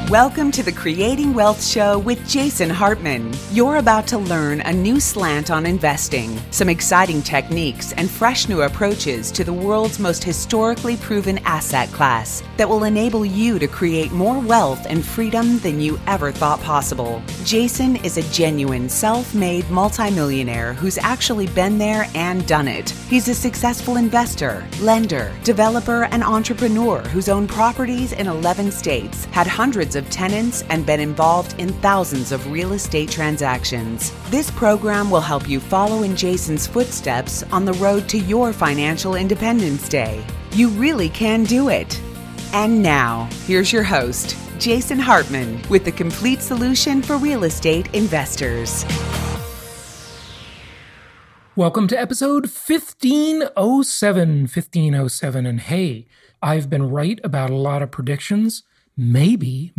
Welcome to the Creating Wealth Show with Jason Hartman. You're about to learn a new slant on investing, some exciting techniques, and fresh new approaches to the world's most historically proven asset class that will enable you to create more wealth and freedom than you ever thought possible. Jason is a genuine self-made multimillionaire who's actually been there and done it. He's a successful investor, lender, developer, and entrepreneur who's owned properties in 11 states, had hundreds of tenants, and been involved in thousands of real estate transactions. This program will help you follow in Jason's footsteps on the road to your financial independence day. You really can do it. And now, here's your host, Jason Hartman, with the complete solution for real estate investors. Welcome to episode 1507, and hey, I've been right about a lot of predictions. Maybe,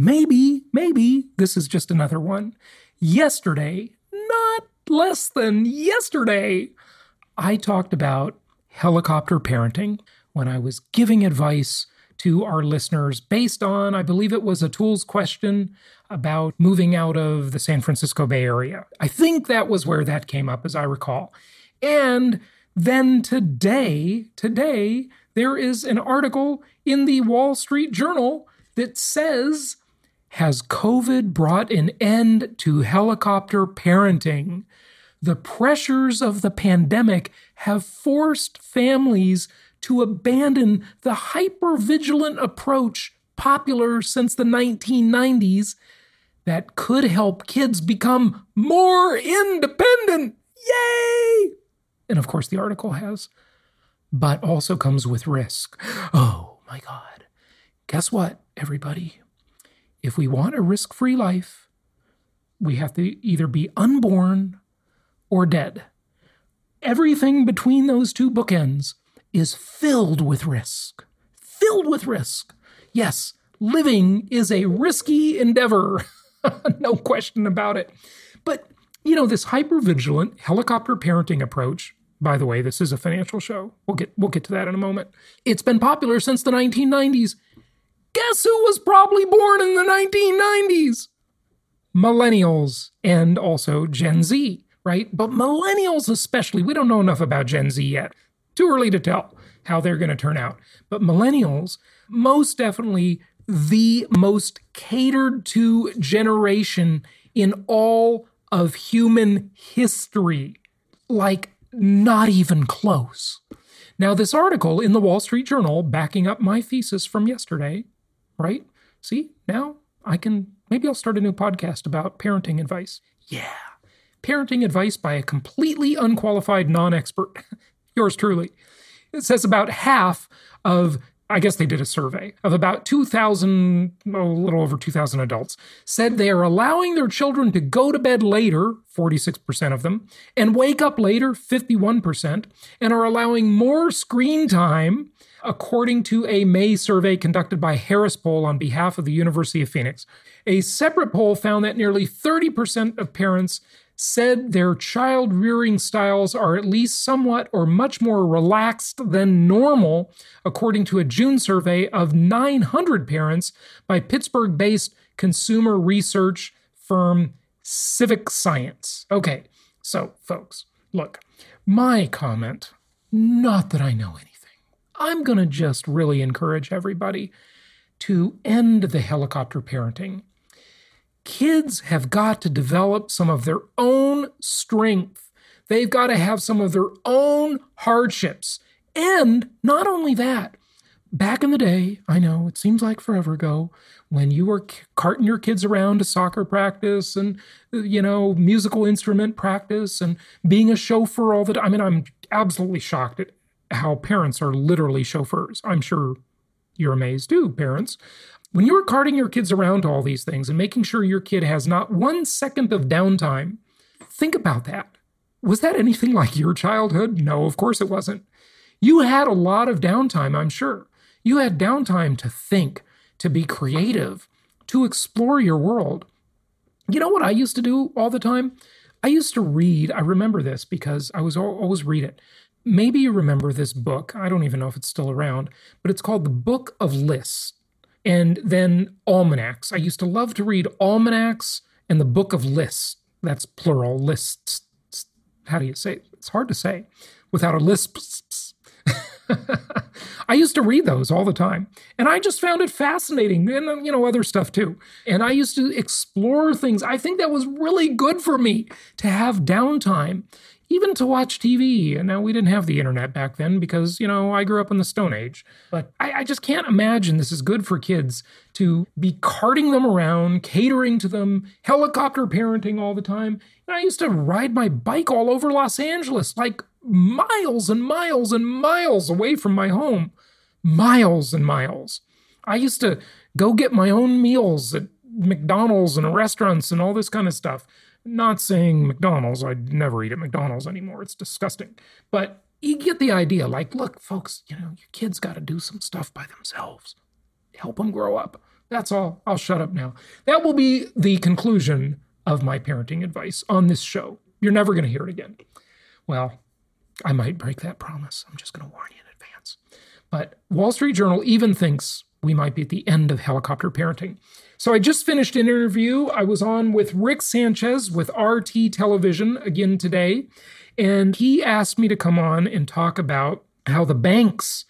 this is just another one. Yesterday, not less than yesterday, I talked about helicopter parenting when I was giving advice to our listeners based on, I believe it was a tools question about moving out of the San Francisco Bay Area. I think that was where that came up, as I recall. And then today, there is an article in the Wall Street Journal that says, has COVID brought an end to helicopter parenting? The pressures of the pandemic have forced families to abandon the hyper-vigilant approach popular since the 1990s that could help kids become more independent. Yay! And of course the article has, but also comes with risk. Oh my God. Guess what, everybody? If we want a risk-free life, we have to either be unborn or dead. Everything between those two bookends is filled with risk. Filled with risk. Yes, living is a risky endeavor. No question about it. But, this hypervigilant helicopter parenting approach, by the way, this is a financial show. We'll get to that in a moment. It's been popular since the 1990s. Guess who was probably born in the 1990s? Millennials and also Gen Z, right? But millennials especially, we don't know enough about Gen Z yet. Too early to tell how they're going to turn out. But millennials, most definitely the most catered to generation in all of human history. Like, not even close. Now, this article in the Wall Street Journal backing up my thesis from yesterday, right? See, now maybe I'll start a new podcast about parenting advice. Yeah, parenting advice by a completely unqualified non-expert. Yours truly. It says about half of, I guess they did a survey of about 2,000, a little over 2,000 adults, said they are allowing their children to go to bed later, 46% of them, and wake up later, 51%, and are allowing more screen time, according to a May survey conducted by Harris Poll on behalf of the University of Phoenix. A separate poll found that nearly 30% of parents said their child rearing styles are at least somewhat or much more relaxed than normal, according to a June survey of 900 parents by Pittsburgh-based consumer research firm Civic Science. Okay, so folks, look, my comment, not that I know anything. I'm going to just really encourage everybody to end the helicopter parenting. Kids have got to develop some of their own strength. They've got to have some of their own hardships. And not only that, back in the day, I know it seems like forever ago, when you were carting your kids around to soccer practice and, musical instrument practice and being a chauffeur all the time. I mean, I'm absolutely shocked at how parents are literally chauffeurs. I'm sure you're amazed too, parents. When you were carting your kids around to all these things and making sure your kid has not 1 second of downtime, think about that. Was that anything like your childhood? No, of course it wasn't. You had a lot of downtime, I'm sure. You had downtime to think, to be creative, to explore your world. You know what I used to do all the time? I used to read. I remember this because I was always read it. Maybe you remember this book. I don't even know if it's still around, but it's called The Book of Lists. And then almanacs. I used to love to read almanacs and the Book of Lists. That's plural, lists. How do you say it? It's hard to say without a lisp. I used to read those all the time. And I just found it fascinating, and, other stuff too. And I used to explore things. I think that was really good for me to have downtime, even to watch TV. And now we didn't have the internet back then because, I grew up in the Stone Age. But I just can't imagine this is good for kids to be carting them around, catering to them, helicopter parenting all the time. And I used to ride my bike all over Los Angeles, like miles and miles and miles away from my home. Miles and miles. I used to go get my own meals at McDonald's and restaurants and all this kind of stuff. Not saying McDonald's, I'd never eat at McDonald's anymore. It's disgusting. But you get the idea. Like, look, folks, your kids got to do some stuff by themselves. Help them grow up. That's all. I'll shut up now. That will be the conclusion of my parenting advice on this show. You're never going to hear it again. Well, I might break that promise. I'm just going to warn you in advance. But Wall Street Journal even thinks we might be at the end of helicopter parenting. So I just finished an interview. I was on with Rick Sanchez with RT Television again today. And he asked me to come on and talk about how the banks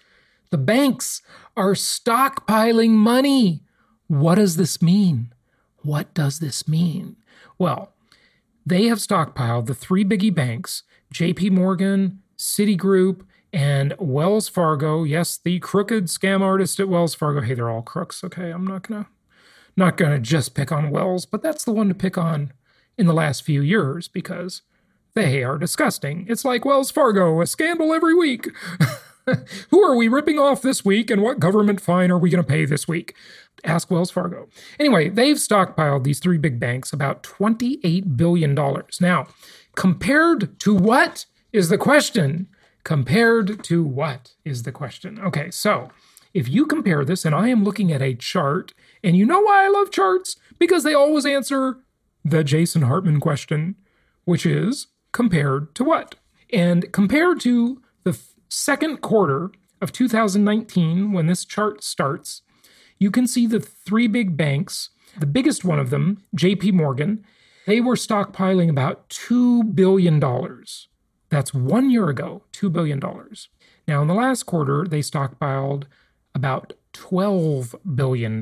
are stockpiling money. What does this mean? What does this mean? Well, they have stockpiled the three biggie banks, JP Morgan, Citigroup, and Wells Fargo. Yes, the crooked scam artist at Wells Fargo. Hey, they're all crooks, okay? I'm not gonna just pick on Wells, but that's the one to pick on in the last few years because they are disgusting. It's like Wells Fargo, a scandal every week. Who are we ripping off this week, and what government fine are we going to pay this week? Ask Wells Fargo. Anyway, they've stockpiled, these three big banks, about $28 billion. Now, compared to what is the question? Compared to what is the question? Okay, so if you compare this, and I am looking at a chart, and you know why I love charts? Because they always answer the Jason Hartman question, which is compared to what? And compared to the second quarter of 2019, when this chart starts, you can see the three big banks. The biggest one of them, JP Morgan, they were stockpiling about $2 billion. That's 1 year ago, $2 billion. Now, in the last quarter, they stockpiled about $12 billion.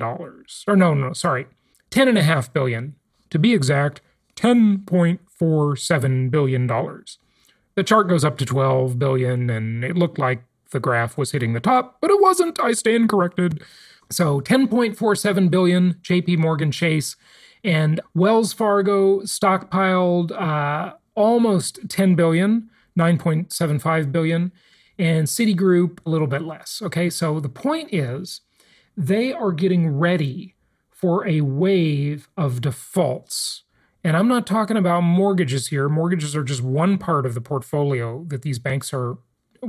$10.5 billion. To be exact, $10.47 billion. The chart goes up to 12 billion, and it looked like the graph was hitting the top, but it wasn't. I stand corrected. So 10.47 billion, JP Morgan Chase, and Wells Fargo stockpiled almost 10 billion, 9.75 billion, and Citigroup a little bit less. Okay, so the point is they are getting ready for a wave of defaults. And I'm not talking about mortgages here. Mortgages are just one part of the portfolio that these banks are,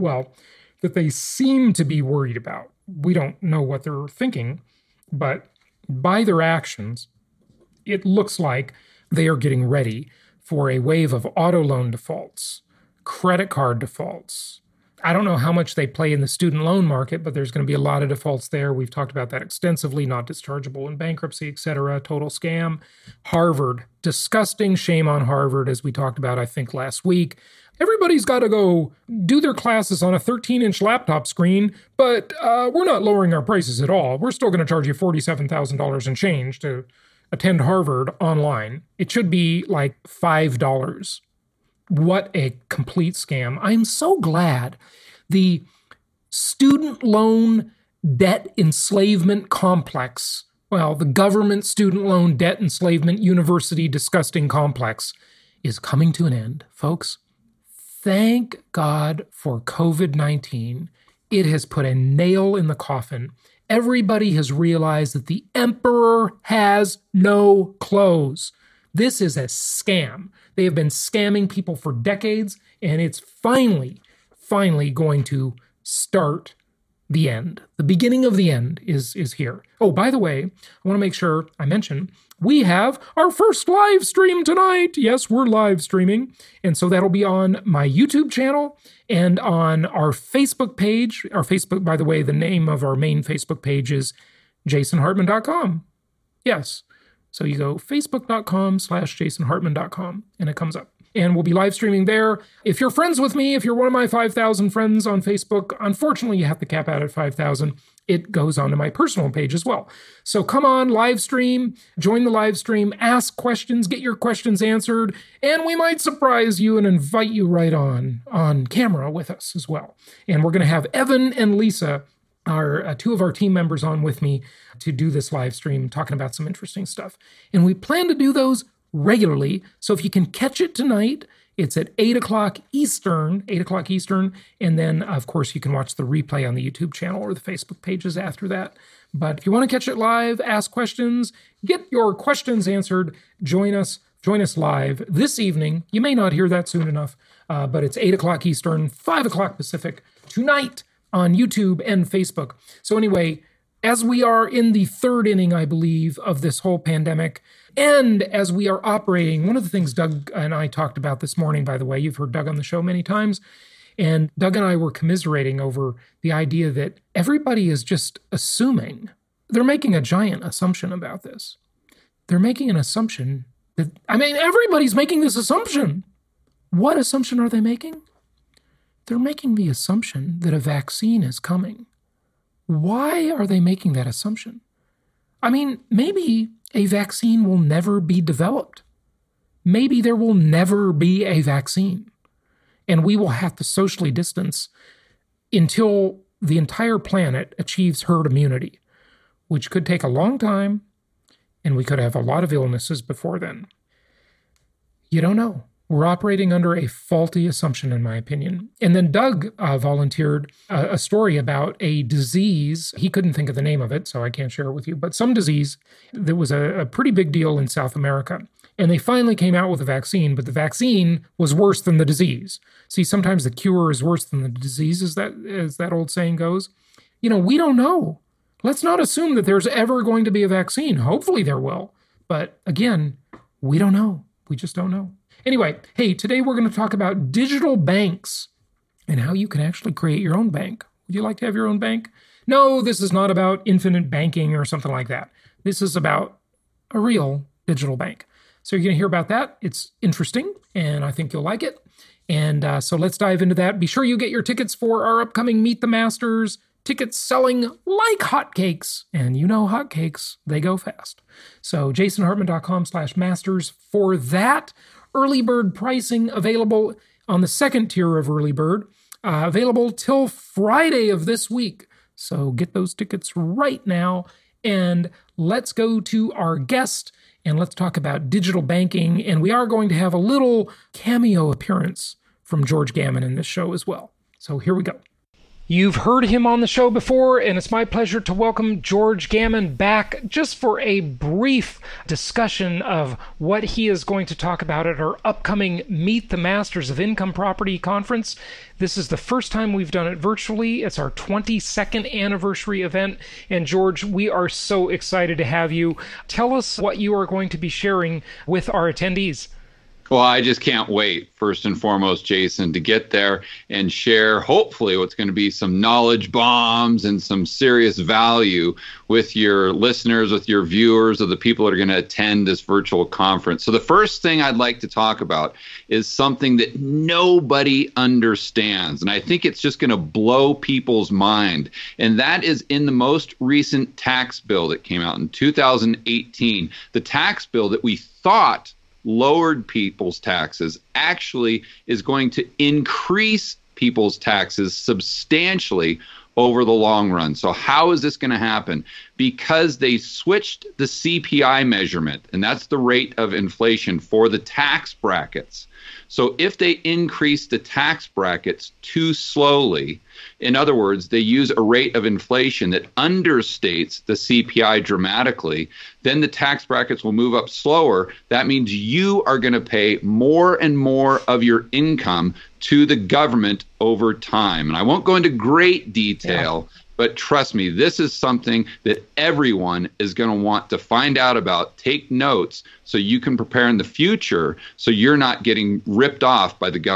that they seem to be worried about. We don't know what they're thinking, but by their actions, it looks like they are getting ready for a wave of auto loan defaults, credit card defaults. I don't know how much they play in the student loan market, but there's going to be a lot of defaults there. We've talked about that extensively, not dischargeable in bankruptcy, et cetera, total scam. Harvard, disgusting, shame on Harvard, as we talked about, I think, last week. Everybody's got to go do their classes on a 13-inch laptop screen, but we're not lowering our prices at all. We're still going to charge you $47,000 and change to attend Harvard online. It should be like $5. What a complete scam. I'm so glad the student loan debt enslavement complex, the government student loan debt enslavement university disgusting complex is coming to an end, folks. Thank God for COVID-19. It has put a nail in the coffin. Everybody has realized that the emperor has no clothes. This is a scam. They have been scamming people for decades, and it's finally going to start the end. The beginning of the end is here. Oh, by the way, I want to make sure I mention we have our first live stream tonight. Yes, we're live streaming. And so that'll be on my YouTube channel and on our Facebook page. Our Facebook, by the way, the name of our main Facebook page is jasonhartman.com. Yes. So you go facebook.com/jasonhartman.com and it comes up. And we'll be live streaming there. If you're friends with me, if you're one of my 5,000 friends on Facebook, unfortunately, you have to cap out at 5,000. It goes onto my personal page as well. So come on, live stream, join the live stream, ask questions, get your questions answered, and we might surprise you and invite you right on camera with us as well. And we're going to have Evan and Lisa, our two of our team members, on with me to do this live stream, talking about some interesting stuff. And we plan to do those regularly. So if you can catch it tonight, it's at 8 o'clock Eastern. And then, of course, you can watch the replay on the YouTube channel or the Facebook pages after that. But if you want to catch it live, ask questions, get your questions answered, join us live this evening. You may not hear that soon enough, but it's 8 o'clock Eastern, 5 o'clock Pacific tonight on YouTube and Facebook. So anyway, as we are in the third inning, I believe, of this whole pandemic, and as we are operating, one of the things Doug and I talked about this morning, by the way, you've heard Doug on the show many times, and Doug and I were commiserating over the idea that everybody is just assuming. They're making a giant assumption about this. They're making an assumption that, everybody's making this assumption. What assumption are they making? They're making the assumption that a vaccine is coming. Why are they making that assumption? Maybe a vaccine will never be developed. Maybe there will never be a vaccine. And we will have to socially distance until the entire planet achieves herd immunity, which could take a long time, and we could have a lot of illnesses before then. You don't know. We're operating under a faulty assumption, in my opinion. And then Doug volunteered a story about a disease. He couldn't think of the name of it, so I can't share it with you, but some disease that was a pretty big deal in South America. And they finally came out with a vaccine, but the vaccine was worse than the disease. See, sometimes the cure is worse than the disease, as that old saying goes. We don't know. Let's not assume that there's ever going to be a vaccine. Hopefully there will. But again, we don't know. We just don't know. Anyway, hey, today we're going to talk about digital banks and how you can actually create your own bank. Would you like to have your own bank? No, this is not about infinite banking or something like that. This is about a real digital bank. So you're going to hear about that. It's interesting, and I think you'll like it. And so let's dive into that. Be sure you get your tickets for our upcoming Meet the Masters. Tickets selling like hotcakes. And hotcakes, they go fast. So jasonhartman.com/masters for that. Early bird pricing available on the second tier of early bird, available till Friday of this week. So get those tickets right now, and let's go to our guest, and let's talk about digital banking. And we are going to have a little cameo appearance from George Gammon in this show as well. So here we go. You've heard him on the show before, and it's my pleasure to welcome George Gammon back just for a brief discussion of what he is going to talk about at our upcoming Meet the Masters of Income Property conference. This is the first time we've done it virtually. It's our 22nd anniversary event. And George, we are so excited to have you. Tell us what you are going to be sharing with our attendees. Well, I just can't wait, first and foremost, Jason, to get there and share, hopefully, what's going to be some knowledge bombs and some serious value with your listeners, with your viewers, of the people that are going to attend this virtual conference. So the first thing I'd like to talk about is something that nobody understands, and I think it's just going to blow people's mind, and that is in the most recent tax bill that came out in 2018, the tax bill that we thought lowered people's taxes actually is going to increase people's taxes substantially over the long run. So how is this going to happen? Because they switched the CPI measurement, and that's the rate of inflation for the tax brackets. So if they increase the tax brackets too slowly, in other words, they use a rate of inflation that understates the CPI dramatically, then the tax brackets will move up slower. That means you are going to pay more and more of your income to the government over time. And I won't go into great detail, but trust me, this is something that everyone is going to want to find out about. Take notes so you can prepare in the future so you're not getting ripped off by the government.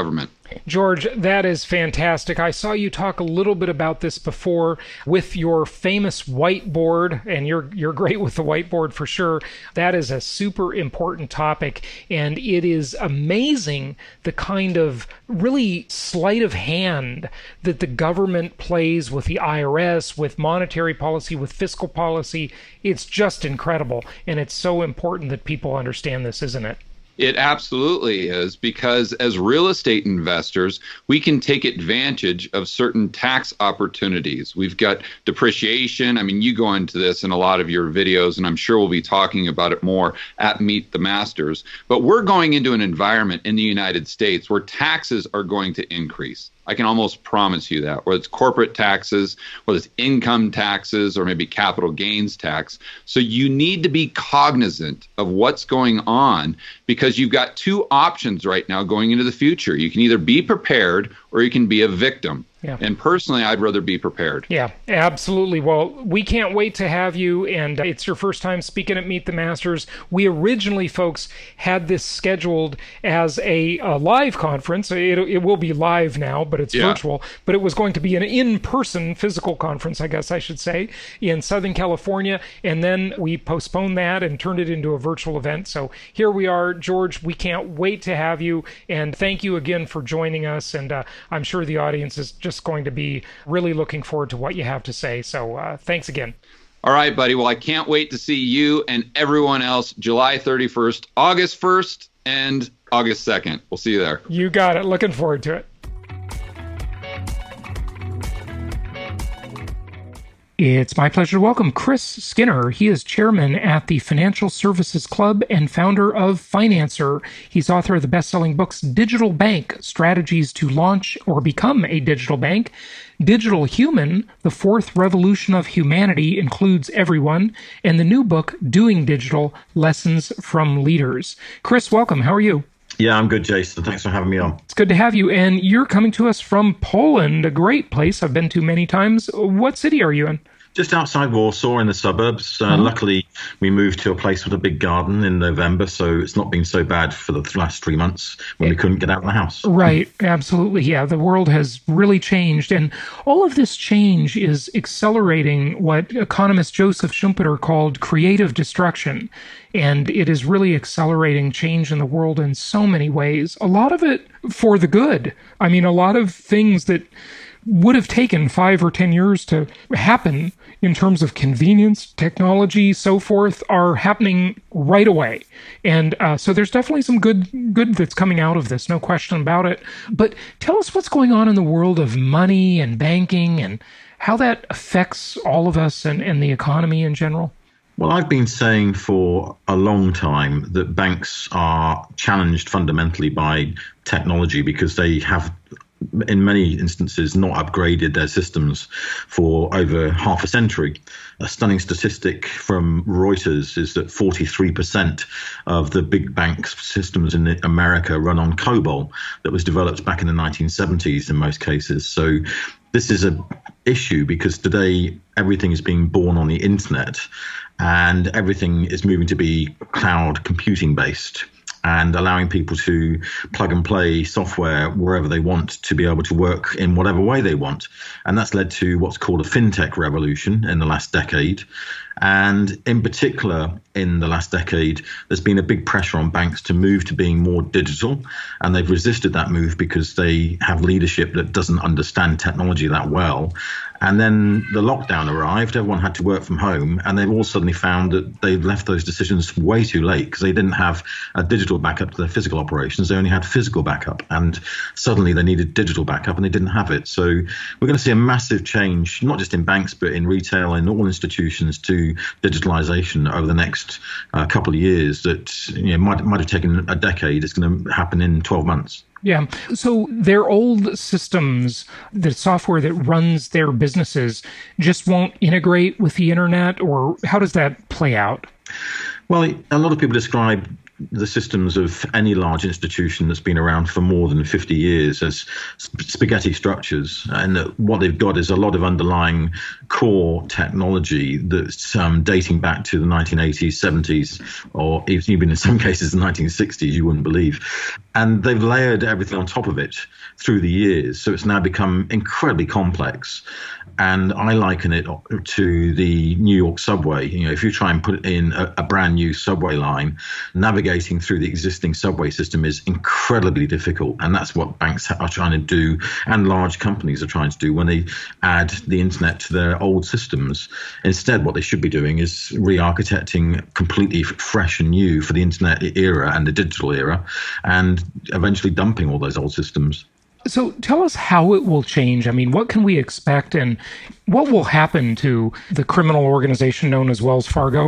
George, that is fantastic. I saw you talk a little bit about this before with your famous whiteboard, and you're great with the whiteboard for sure. That is a super important topic, and it is amazing the kind of really sleight of hand that the government plays with the IRS, with monetary policy, with fiscal policy. It's just incredible, and it's so important that people understand this, isn't it? It absolutely is, because as real estate investors, we can take advantage of certain tax opportunities. We've got depreciation. I mean, you go into this in a lot of your videos, and I'm sure we'll be talking about it more at Meet the Masters. But we're going into an environment in the United States where taxes are going to increase. I can almost promise you that, whether it's corporate taxes, whether it's income taxes, or maybe capital gains tax. So you need to be cognizant of what's going on, because you've got two options right now going into the future. You can either be prepared or you can be a victim. Yeah. And personally, I'd rather be prepared. Yeah, absolutely. Well, we can't wait to have you, and it's your first time speaking at Meet the Masters. We originally, folks, had this scheduled as a live conference. It will be live now, but it's virtual. But it was going to be an in-person physical conference, I guess I should say, in Southern California. And then we postponed that and turned it into a virtual event. So here we are, George. We can't wait to have you. And thank you again for joining us. And I'm sure the audience is just going to be really looking forward to what you have to say. So thanks again. All right, buddy. Well, I can't wait to see you and everyone else July 31st, August 1st, and August 2nd. We'll see you there. You got it. Looking forward to it. It's my pleasure to welcome Chris Skinner. He is chairman at the Financial Services Club and founder of Financer. He's author of the best-selling books Digital Bank, Strategies to Launch or Become a Digital Bank, Digital Human, The Fourth Revolution of Humanity Includes Everyone, and the new book, Doing Digital, Lessons from Leaders. Chris, welcome. How are you? Yeah, I'm good, Jason. Thanks for having me on. It's good to have you. And you're coming to us from Poland, a great place I've been to many times. What city are you in? Just outside Warsaw in the suburbs. Luckily, we moved to a place with a big garden in November, so it's not been so bad for the last 3 months when we couldn't get out of the house. Right. Absolutely. Yeah. The world has really changed. And all of this change is accelerating what economist Joseph Schumpeter called creative destruction. And it is really accelerating change in the world in so many ways. A lot of it for the good. I mean, a lot of things that would have taken 5 or 10 years to happen in terms of convenience, technology, so forth, are happening right away. And so there's definitely some good that's coming out of this, no question about it. But tell us what's going on in the world of money and banking and how that affects all of us and the economy in general. Well, I've been saying for a long time that banks are challenged fundamentally by technology because they have, in many instances, not upgraded their systems for over half a century. A stunning statistic from Reuters is that 43% of the big bank systems in America run on COBOL that was developed back in the 1970s in most cases. So this is an issue because today everything is being born on the internet and everything is moving to be cloud computing based, and allowing people to plug and play software wherever they want to be able to work in whatever way they want. And that's led to what's called a fintech revolution in the last decade. And in particular, in the last decade, there's been a big pressure on banks to move to being more digital. And they've resisted that move because they have leadership that doesn't understand technology that well. And then the lockdown arrived, everyone had to work from home, and they've all suddenly found that they've left those decisions way too late because they didn't have a digital backup to their physical operations. They only had physical backup, and suddenly they needed digital backup and they didn't have it. So we're going to see a massive change, not just in banks, but in retail and all institutions to digitalization over the next couple of years that might have taken a decade. It's going to happen in 12 months. Yeah. So their old systems, the software that runs their businesses, just won't integrate with the internet, or how does that play out? Well, a lot of people describe the systems of any large institution that's been around for more than 50 years as spaghetti structures. And what they've got is a lot of underlying core technology that's dating back to the 1980s, 70s, or even in some cases the 1960s, you wouldn't believe. And they've layered everything on top of it through the years. So it's now become incredibly complex. And I liken it to the New York subway. If you try and put in a brand new subway line, navigating through the existing subway system is incredibly difficult. And that's what banks are trying to do, and large companies are trying to do when they add the internet to their old systems. Instead, what they should be doing is re-architecting completely fresh and new for the internet era and the digital era, and eventually dumping all those old systems. So tell us how it will change. I mean, what can we expect, and what will happen to the criminal organization known as Wells Fargo,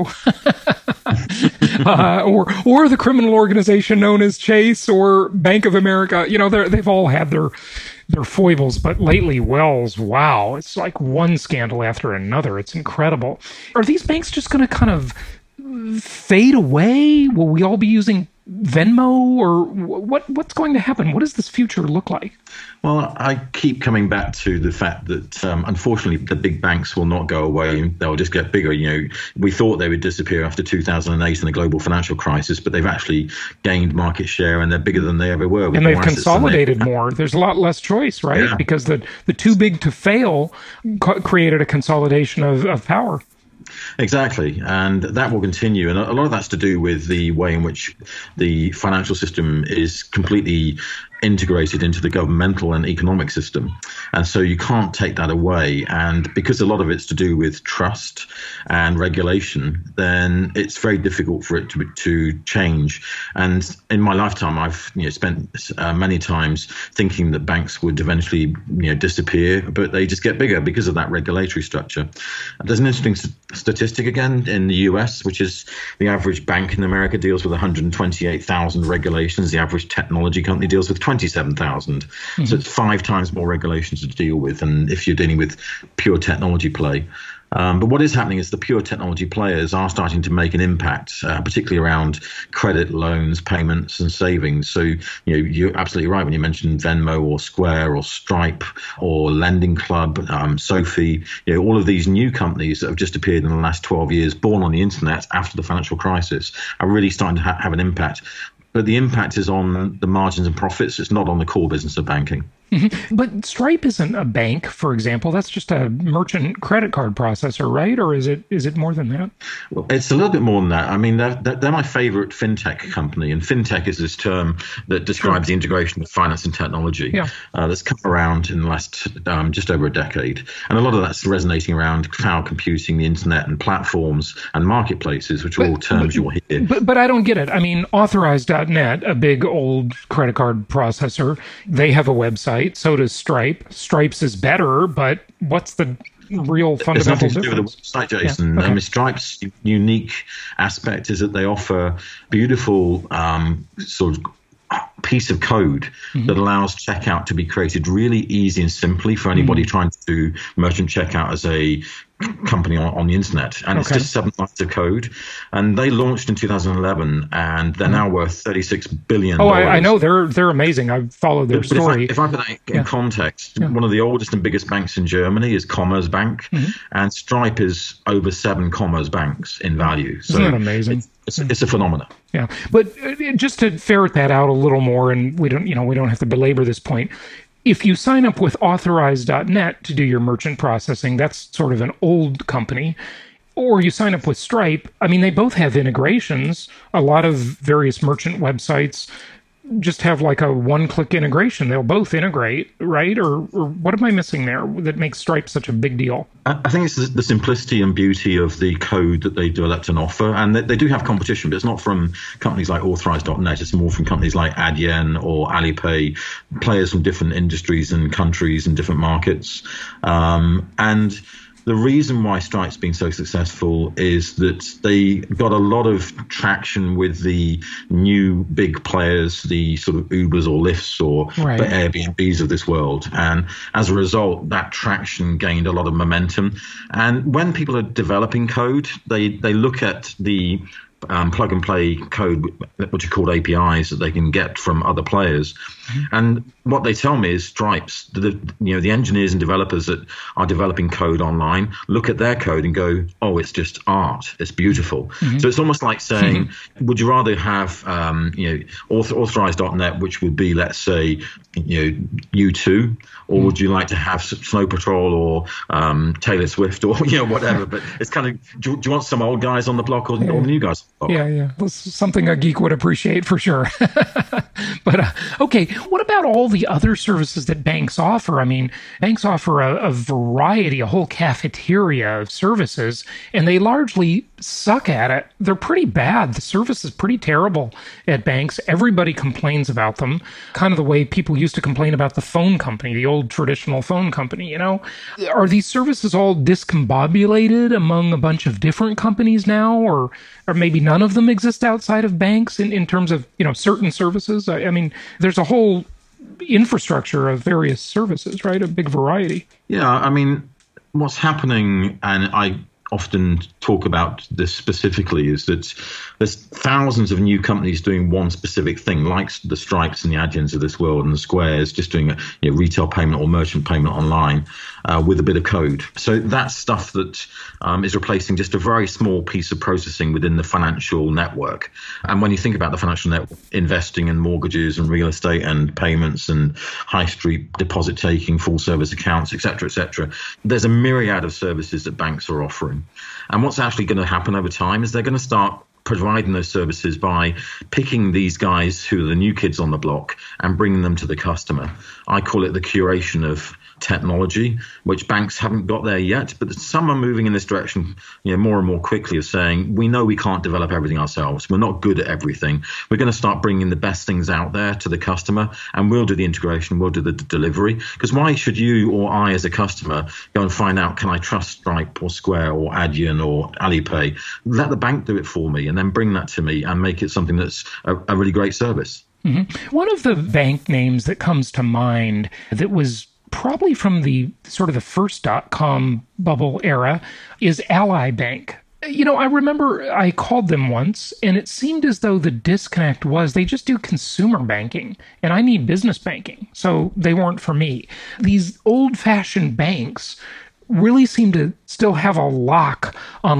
or the criminal organization known as Chase or Bank of America? They've all had their foibles, but lately Wells, wow, it's like one scandal after another. It's incredible. Are these banks just going to kind of fade away? Will we all be using Venmo, or what's going to happen? What does this future look like? Well, I keep coming back to the fact that unfortunately the big banks will not go away. They'll just get bigger. We thought they would disappear after 2008 and the global financial crisis, but they've actually gained market share, and they're bigger than they ever were. And they've consolidated more. There's a lot less choice, right? Yeah. Because the too big to fail created a consolidation of power. Exactly. And that will continue. And a lot of that's to do with the way in which the financial system is completely integrated into the governmental and economic system. And so you can't take that away. And because a lot of it's to do with trust and regulation, then it's very difficult for it to change. And in my lifetime, I've spent many times thinking that banks would eventually disappear, but they just get bigger because of that regulatory structure. There's an interesting statistic again in the US, which is the average bank in America deals with 128,000 regulations. The average technology company deals with 27,000. Mm-hmm. So it's 5 times more regulations to deal with than if you're dealing with pure technology play. But what is happening is the pure technology players are starting to make an impact, particularly around credit, loans, payments, and savings. So, you're absolutely right when you mentioned Venmo or Square or Stripe or Lending Club, Sophie, all of these new companies that have just appeared in the last 12 years, born on the internet after the financial crisis, are really starting to have an impact. But the impact is on the margins and profits. It's not on the core business of banking. Mm-hmm. But Stripe isn't a bank, for example. That's just a merchant credit card processor, right? Or is it more than that? Well, it's a little bit more than that. I mean, they're my favorite fintech company. And fintech is this term that describes the integration of finance and technology that's come around in the last just over a decade. And a lot of that's resonating around cloud computing, the internet, and platforms and marketplaces, which are all terms you'll hear. But I don't get it. I mean, Authorize.net, a big old credit card processor, they have a website. So does Stripe. Stripe's is better, but what's the real fundamental difference? It's nothing to do with the website, Jason. Okay. Stripe's unique aspect is that they offer beautiful sort of piece of code that allows checkout to be created really easy and simply for anybody trying to do merchant checkout as a company on the internet. And it's just 7 lines of code. And they launched in 2011, and they're now worth $36 billion. Oh, I know. They're amazing. I've followed their story. If I put that in context, one of the oldest and biggest banks in Germany is Commerzbank, and Stripe is over 7 Commerzbanks in value. So isn't that amazing? It's a phenomenon. Yeah, but just to ferret that out a little more, and we don't have to belabor this point. If you sign up with Authorize.net to do your merchant processing, that's sort of an old company. Or you sign up with Stripe. I mean, they both have integrations. A lot of various merchant websites just have like a one-click integration. They'll both integrate, right? Or what am I missing there that makes Stripe such a big deal? I think it's the simplicity and beauty of the code that they developed and offer. And they do have competition, but it's not from companies like Authorize.net. It's more from companies like Adyen or Alipay, players from different industries and countries and different markets. And the reason why Stripe's been so successful is that they got a lot of traction with the new big players, the sort of Ubers or Lyfts or the Airbnbs of this world. And as a result, that traction gained a lot of momentum. And when people are developing code, they look at the plug and play code, which are called APIs, that they can get from other players. And what they tell me is Stripes, the engineers and developers that are developing code online, look at their code and go, oh, it's just art. It's beautiful. So it's almost like saying, would you rather have, authorized.net, which would be, let's say, U2, or would you like to have Snow Patrol or Taylor Swift or whatever? But it's kind of, do you want some old guys on the block or new guys on the block? Yeah. Well, something a geek would appreciate for sure. But okay, what about all the other services that banks offer? I mean, banks offer a variety, a whole cafeteria of services, and they largely suck at it. They're pretty bad. The service is pretty terrible at banks. Everybody complains about them, kind of the way people used to complain about the phone company, the old traditional phone company, Are these services all discombobulated among a bunch of different companies now, or maybe none of them exist outside of banks in terms of, certain services? I mean, there's a whole infrastructure of various services, right? A big variety. Yeah, I mean, what's happening, and I often talk about this specifically, is that there's thousands of new companies doing one specific thing, like the Stripes and the Adyens of this world and the Squares, just doing a retail payment or merchant payment online with a bit of code. So that's stuff that is replacing just a very small piece of processing within the financial network. And when you think about the financial network, investing in mortgages and real estate and payments and high street deposit taking, full service accounts, et cetera, there's a myriad of services that banks are offering. And what's actually going to happen over time is they're going to start providing those services by picking these guys who are the new kids on the block and bringing them to the customer. I call it the curation of technology, which banks haven't got there yet, but some are moving in this direction, more and more quickly, of saying, we know we can't develop everything ourselves. We're not good at everything. We're going to start bringing the best things out there to the customer, and we'll do the integration, we'll do the delivery. Because why should you or I as a customer go and find out, can I trust Stripe or Square or Adyen or Alipay? Let the bank do it for me, and then bring that to me and make it something that's a really great service. One of the bank names that comes to mind that was probably from the sort of the first .com bubble era is Ally Bank. I remember I called them once, and it seemed as though the disconnect was they just do consumer banking, and I need business banking, so they weren't for me. These old-fashioned banks really seem to still have a lock on,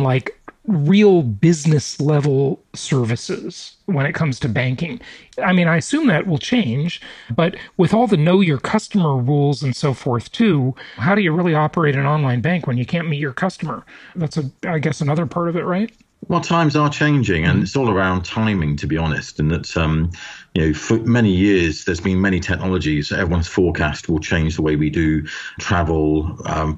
real business level services when it comes to banking. I mean, I assume that will change, but with all the know your customer rules and so forth too, how do you really operate an online bank when you can't meet your customer? That's I guess another part of it, right? Well, times are changing, and it's all around timing, to be honest. And that, for many years, there's been many technologies that everyone's forecast will change the way we do travel,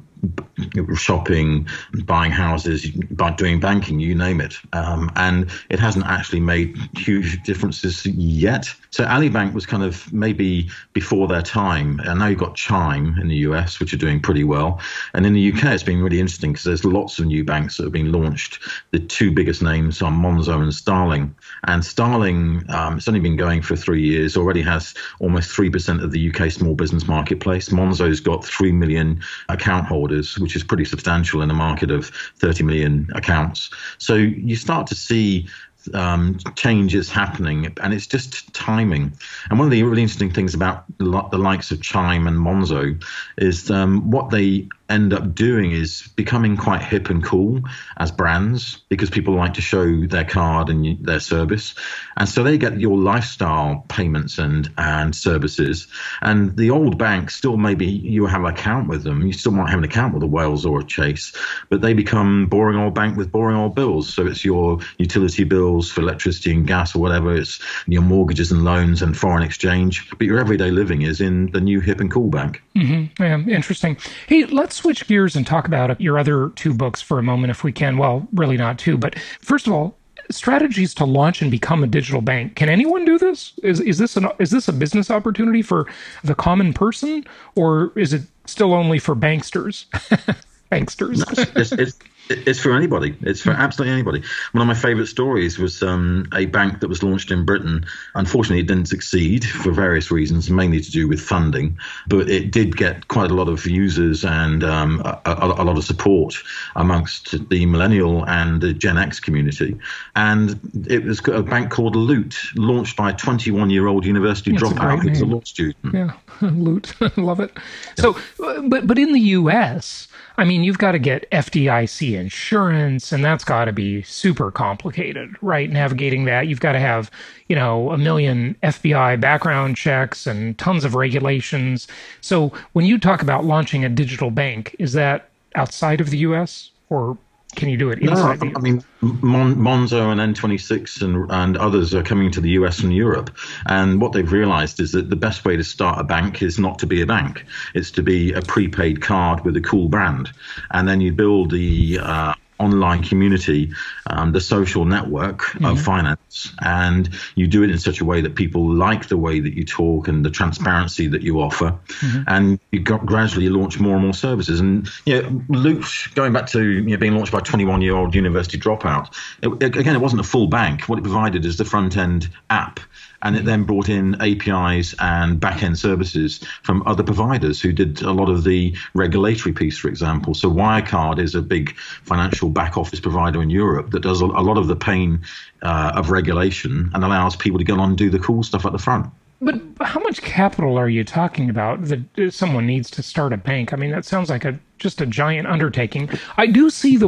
shopping, buying houses, by doing banking, you name it. And it hasn't actually made huge differences yet. So Ali Bank was kind of maybe before their time. And now you've got Chime in the US, which are doing pretty well. And in the UK, it's been really interesting because there's lots of new banks that have been launched. The two biggest names are Monzo and Starling. And Starling, it's only been going for 3 years, already has almost 3% of the UK small business marketplace. Monzo's got 3 million account holders, which is pretty substantial in a market of 30 million accounts. So you start to see changes happening, and it's just timing. And one of the really interesting things about the likes of Chime and Monzo is what they end up doing is becoming quite hip and cool as brands, because people like to show their card and their service. And so they get your lifestyle payments and services. And the old banks, still maybe you have an account with them. You still might have an account with a Wales or a Chase, but they become boring old bank with boring old bills. So it's your utility bills for electricity and gas or whatever. It's your mortgages and loans and foreign exchange. But your everyday living is in the new hip and cool bank. Mm-hmm. Yeah, interesting. Hey, let's switch gears and talk about your other two books for a moment, if we can. Well, really not two, but first of all, strategies to launch and become a digital bank. Can anyone do this? Is this a business opportunity for the common person, or is it still only for banksters? Banksters. It's for anybody. It's for absolutely anybody. One of my favorite stories was a bank that was launched in Britain. Unfortunately, it didn't succeed for various reasons, mainly to do with funding, but it did get quite a lot of users and a lot of support amongst the millennial and the Gen X community. And it was a bank called Loot, launched by a 21-year-old university dropout who was a law student. Yeah, Loot. Love it. So, but in the U.S., I mean, you've got to get FDIC insurance, and that's got to be super complicated, right? Navigating that, you've got to have, a million FBI background checks and tons of regulations. So when you talk about launching a digital bank, is that outside of the U.S. or can you do it inside the U.S.? I mean, Monzo and N26 and others are coming to the US and Europe. And what they've realized is that the best way to start a bank is not to be a bank. It's to be a prepaid card with a cool brand. And then you build the online community, the social network of finance, and you do it in such a way that people like the way that you talk and the transparency that you offer, and you gradually launch more and more services. And Loot, going back to being launched by a 21-year-old university dropout, it wasn't a full bank. What it provided is the front-end app, and it then brought in APIs and back-end services from other providers who did a lot of the regulatory piece, for example. So Wirecard is a big financial back-office provider in Europe that does a lot of the pain of regulation and allows people to go on and do the cool stuff at the front. But how much capital are you talking about that someone needs to start a bank? I mean, that sounds like just a giant undertaking. I do see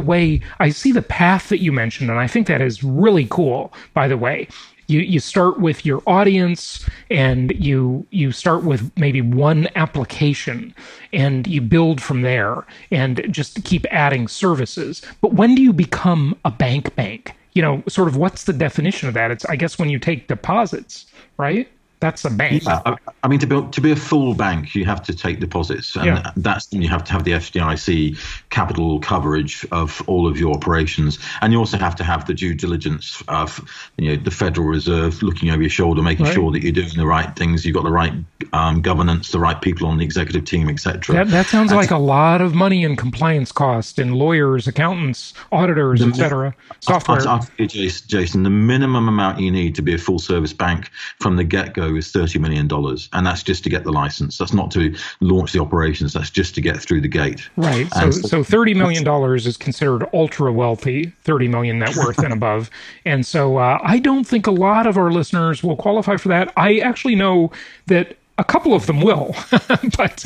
the path that you mentioned, and I think that is really cool, by the way. You start with your audience, and you start with maybe one application, and you build from there and just keep adding services. But when do you become a bank? Sort of what's the definition of that? It's, I guess, when you take deposits, right? That's a bank. Yeah, I mean, to be a full bank, you have to take deposits, and that's when you have to have the FDIC capital coverage of all of your operations, and you also have to have the due diligence of the Federal Reserve looking over your shoulder, making sure that you're doing the right things, you've got the right governance, the right people on the executive team, etc. That sounds like a lot of money in compliance costs and lawyers, accountants, auditors, etc. Software. I'll tell you, Jason, the minimum amount you need to be a full service bank from the get-go is $30 million, and that's just to get the license. That's not to launch the operations. That's just to get through the gate. Right. So $30 million is considered ultra wealthy, 30 million net worth and above. And so I don't think a lot of our listeners will qualify for that. I actually know that a couple of them will, but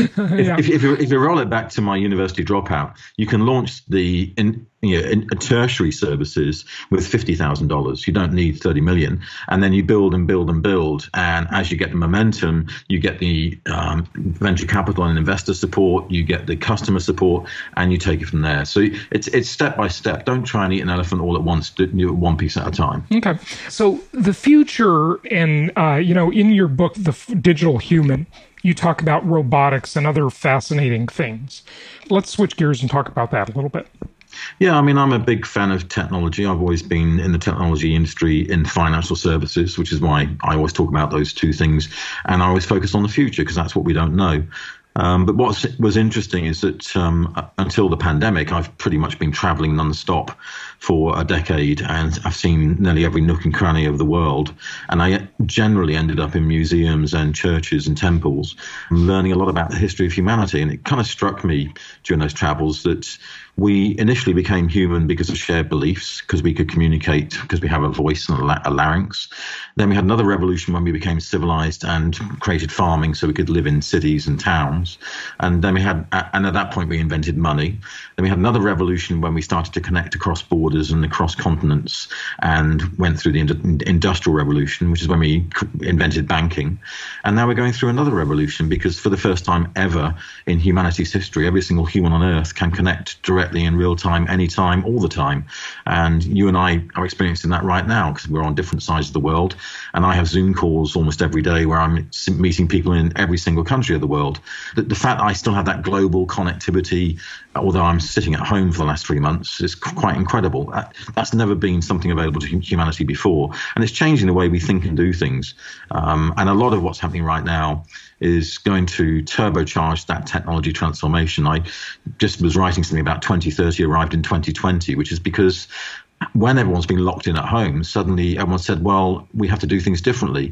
if you roll it back to my university dropout, you can launch the tertiary services with $50,000. You don't need 30 million, and then you build and build and build. And as you get the momentum, you get the venture capital and investor support, you get the customer support, and you take it from there. So it's step by step. Don't try and eat an elephant all at once. Do it one piece at a time. Okay. So the future, and in your book, The Digital Human, you talk about robotics and other fascinating things. Let's switch gears and talk about that a little bit. Yeah, I mean, I'm a big fan of technology. I've always been in the technology industry in financial services, which is why I always talk about those two things. And I always focus on the future because that's what we don't know. But what was interesting is that until the pandemic, I've pretty much been traveling nonstop for a decade, and I've seen nearly every nook and cranny of the world. And I generally ended up in museums and churches and temples, learning a lot about the history of humanity. And it kind of struck me during those travels that we initially became human because of shared beliefs, because we could communicate, because we have a voice and a larynx. Then we had another revolution when we became civilized and created farming so we could live in cities and towns. And then and at that point we invented money. Then we had another revolution when we started to connect across borders and across continents and went through the industrial revolution, which is when we invented banking. And now we're going through another revolution because for the first time ever in humanity's history, every single human on Earth can connect directly in real time, anytime, all the time. And you and I are experiencing that right now because we're on different sides of the world. And I have Zoom calls almost every day where I'm meeting people in every single country of the world. The fact that I still have that global connectivity, although I'm sitting at home for the last 3 months, is quite incredible. That's never been something available to humanity before. And it's changing the way we think and do things. And a lot of what's happening right now is going to turbocharge that technology transformation. I just was writing something about 20 2030 arrived in 2020, which is because when everyone's been locked in at home, suddenly everyone said, well, we have to do things differently.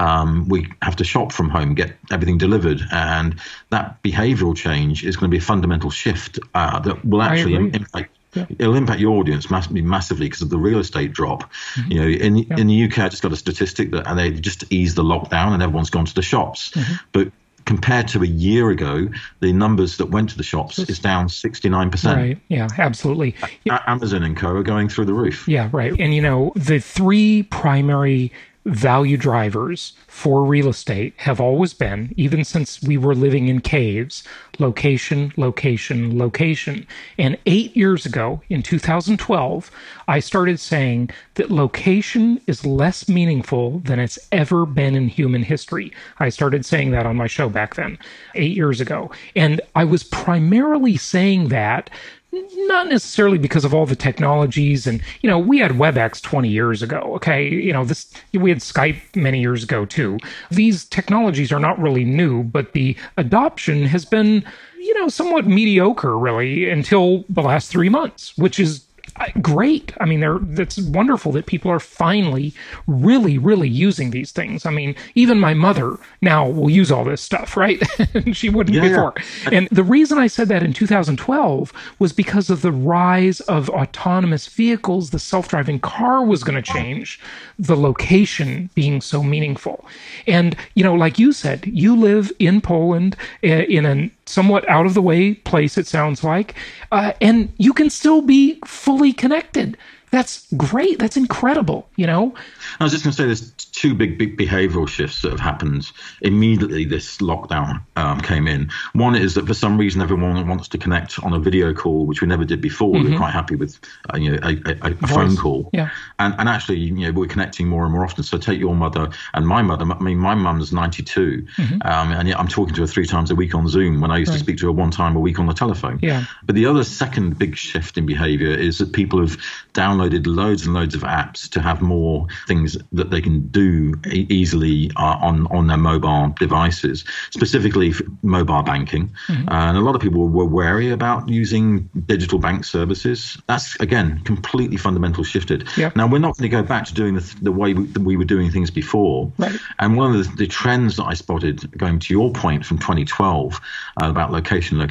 We have to shop from home, get everything delivered. And that behavioral change is going to be a fundamental shift that will actually impact. Yeah. It'll impact your audience massively because of the real estate drop. Mm-hmm. You know, in the UK, I just got a statistic that they just eased the lockdown and everyone's gone to the shops. Mm-hmm. But compared to a year ago, the numbers that went to the shops is down 69%. Right. Yeah, absolutely. Amazon and co are going through the roof. Yeah, right. And, you know, the three primary value drivers for real estate have always been, even since we were living in caves, location, location, location. And 8 years ago, in 2012, I started saying that location is less meaningful than it's ever been in human history. I started saying that on my show back then, 8 years ago. And I was primarily saying that not necessarily because of all the technologies. And, you know, we had WebEx 20 years ago. Okay. You know, we had Skype many years ago too. These technologies are not really new, but the adoption has been, you know, somewhat mediocre really until the last 3 months, which is great. I mean, that's wonderful that people are finally really, really using these things. I mean, even my mother now will use all this stuff, right? She wouldn't before. Yeah. And the reason I said that in 2012 was because of the rise of autonomous vehicles. The self-driving car was going to change the location being so meaningful. And, you know, like you said, you live in Poland in a somewhat out of the way place, it sounds like, and you can still be fully connected. That's great. That's incredible, you know? I was just going to say there's two big behavioral shifts that have happened immediately this lockdown came in. One is that for some reason everyone wants to connect on a video call, which we never did before. Mm-hmm. We were quite happy with a phone call. Yeah. And actually, you know, we're connecting more and more often. So take your mother and my mother. I mean, my mum's 92, mm-hmm. And yet I'm talking to her 3 times a week on Zoom when I used to speak to her 1 time a week on the telephone. Yeah. But the other second big shift in behavior is that people have downloaded loads and loads of apps to have more things that they can do easily on their mobile devices, specifically for mobile banking. Mm-hmm. And a lot of people were wary about using digital bank services. That's, again, completely fundamental shifted. Yep. Now, we're not going to go back to doing the way we were doing things before. Right. And one of the trends that I spotted, going to your point from 2012 about location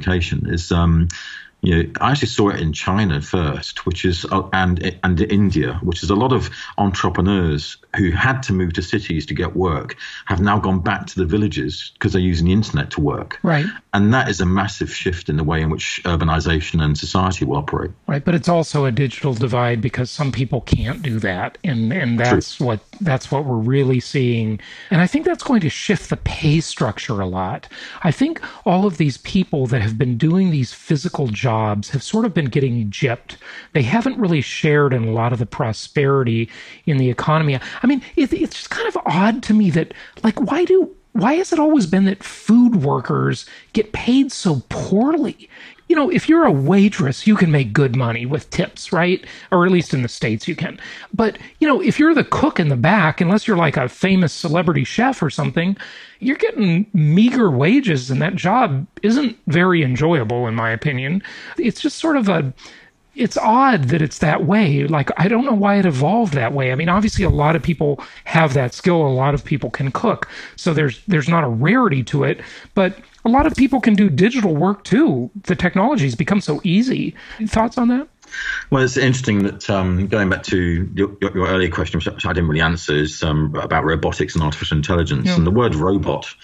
is you know, I actually saw it in China first, which is and India, which is a lot of entrepreneurs who had to move to cities to get work have now gone back to the villages because they're using the internet to work. Right. And that is a massive shift in the way in which urbanization and society will operate. Right. But it's also a digital divide because some people can't do that. And that's True. That's what we're really seeing. And I think that's going to shift the pay structure a lot. I think all of these people that have been doing these physical jobs have sort of been getting gypped. They haven't really shared in a lot of the prosperity in the economy. I mean, it's just kind of odd to me that, like, why has it always been that food workers get paid so poorly? You know, if you're a waitress, you can make good money with tips, right? Or at least in the States you can. But, you know, if you're the cook in the back, unless you're like a famous celebrity chef or something, you're getting meager wages, and that job isn't very enjoyable, in my opinion. It's just sort of it's odd that it's that way. Like, I don't know why it evolved that way. I mean, obviously a lot of people have that skill. A lot of people can cook. So there's not a rarity to it, but a lot of people can do digital work too. The technology's become so easy. Thoughts on that? Well, it's interesting that going back to your earlier question, which I didn't really answer, is about robotics and artificial intelligence. Yeah. And the word robot,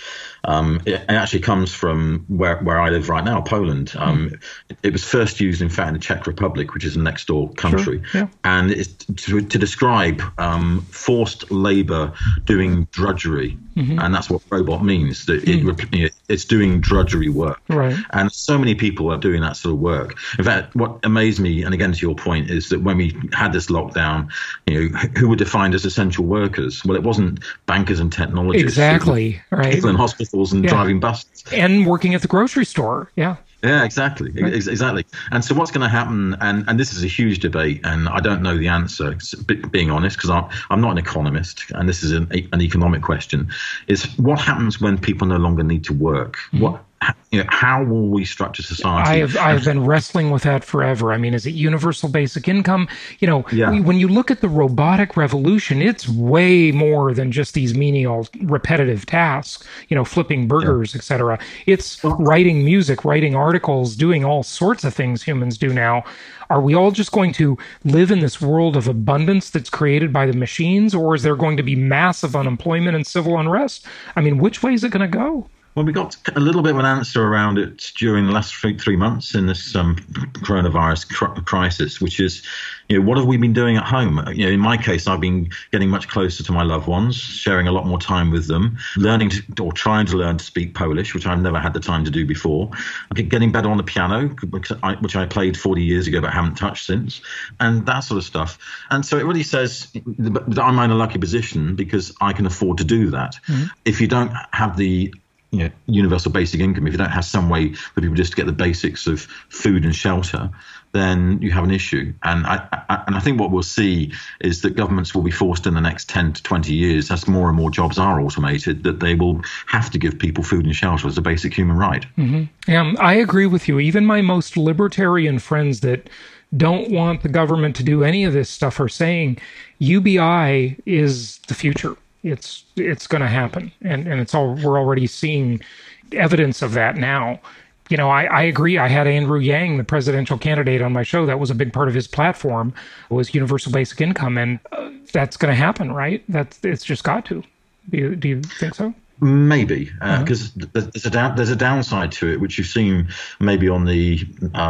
it actually comes from where I live right now, Poland. It was first used, in fact, in the Czech Republic, which is a next door country. Sure. Yeah. And it's to describe forced labor doing drudgery. Mm-hmm. And that's what robot means, that it's doing drudgery work. Right. And so many people are doing that sort of work. In fact, what amazed me, and again to your point, is that when we had this lockdown, you know, who were defined as essential workers? Well, it wasn't bankers and technologists. Exactly. Right. People in hospitals and driving buses. And working at the grocery store. Yeah. Yeah, exactly. Right. Exactly. And so what's going to happen, and this is a huge debate, and I don't know the answer, being honest, because I'm not an economist, and this is an economic question, is what happens when people no longer need to work? Mm-hmm. how will we structure society? I've been wrestling with that forever. I mean, is it universal basic income? When you look at the robotic revolution, it's way more than just these menial repetitive tasks, flipping burgers, etc. It's writing music, writing articles, doing all sorts of things humans do now. Are we all just going to live in this world of abundance that's created by the machines, or is there going to be massive unemployment and civil unrest? I mean, which way is it going to go? Well, we got a little bit of an answer around it during the last 3 months in this coronavirus crisis, which is, what have we been doing at home? In my case, I've been getting much closer to my loved ones, sharing a lot more time with them, trying to learn to speak Polish, which I've never had the time to do before. Getting better on the piano, which I played 40 years ago but haven't touched since, and that sort of stuff. And so it really says that I'm in a lucky position because I can afford to do that. Mm-hmm. If you don't have the universal basic income, if you don't have some way for people just to get the basics of food and shelter, then you have an issue. And I think what we'll see is that governments will be forced in the next 10 to 20 years, as more and more jobs are automated, that they will have to give people food and shelter as a basic human right. Mm-hmm. Yeah, I agree with you. Even my most libertarian friends that don't want the government to do any of this stuff are saying UBI is the future. It's going to happen, and we're already seeing evidence of that now. I agree. I had Andrew Yang, the presidential candidate, on my show. That was a big part of his platform, was universal basic income, and that's going to happen, right? It's just got to. Do you think so? Maybe, because there's a downside to it, which you've seen maybe on the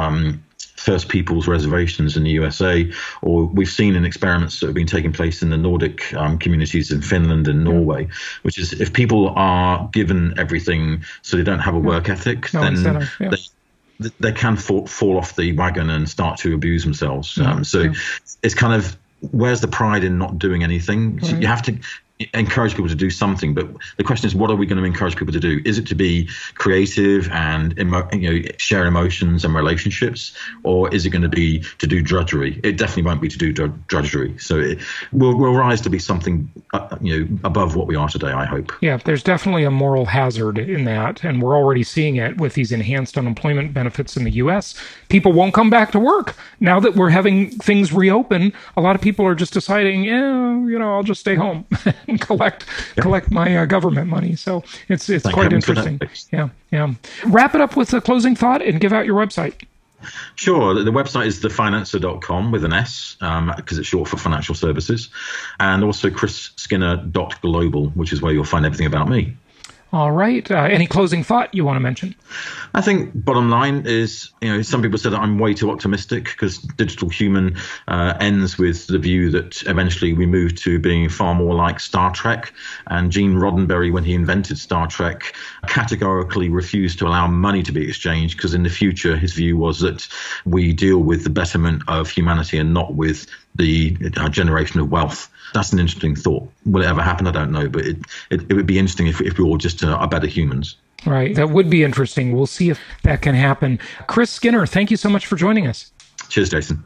First Peoples reservations in the USA, or we've seen in experiments that have been taking place in the Nordic communities in Finland and Norway, which is if people are given everything so they don't have a work ethic, then they can fall off the wagon and start to abuse themselves. It's kind of, where's the pride in not doing anything? So you have to encourage people to do something, but the question is, what are we going to encourage people to do? Is it to be creative and share emotions and relationships, or is it going to be to do drudgery? It definitely won't be to do drudgery. So it will rise to be something above what we are today, I hope. Yeah, there's definitely a moral hazard in that, and we're already seeing it with these enhanced unemployment benefits in the U.S. People won't come back to work now that we're having things reopen. A lot of people are just deciding, I'll just stay home and collect my government money. So it's quite interesting. Yeah. Wrap it up with a closing thought and give out your website. Sure. The website is thefinancer.com with an S, because it's short for financial services, and also chrisskinner.global, which is where you'll find everything about me. All right. Any closing thought you want to mention? I think bottom line is, some people said that I'm way too optimistic because Digital Human ends with the view that eventually we move to being far more like Star Trek. And Gene Roddenberry, when he invented Star Trek, categorically refused to allow money to be exchanged because in the future his view was that we deal with the betterment of humanity and not with the generation of wealth. That's an interesting thought. Will it ever happen? I don't know, but it would be interesting if we all just are better humans. Right. That would be interesting. We'll see if that can happen. Chris Skinner, thank you so much for joining us. Cheers, Jason.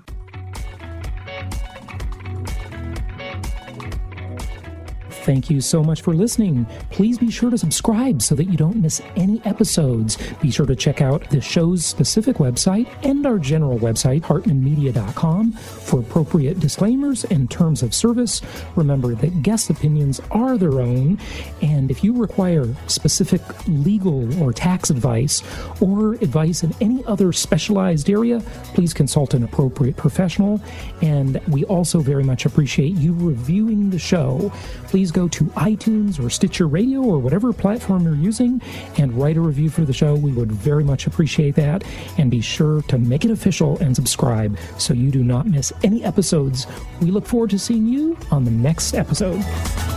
Thank you so much for listening. Please be sure to subscribe so that you don't miss any episodes. Be sure to check out the show's specific website and our general website, hartmanmedia.com, for appropriate disclaimers and terms of service. Remember that guest opinions are their own, and if you require specific legal or tax advice or advice in any other specialized area, please consult an appropriate professional. And we also very much appreciate you reviewing the show. Please go to iTunes or Stitcher Radio or whatever platform you're using and write a review for the show. We would very much appreciate that. And be sure to make it official and subscribe so you do not miss any episodes. We look forward to seeing you on the next episode.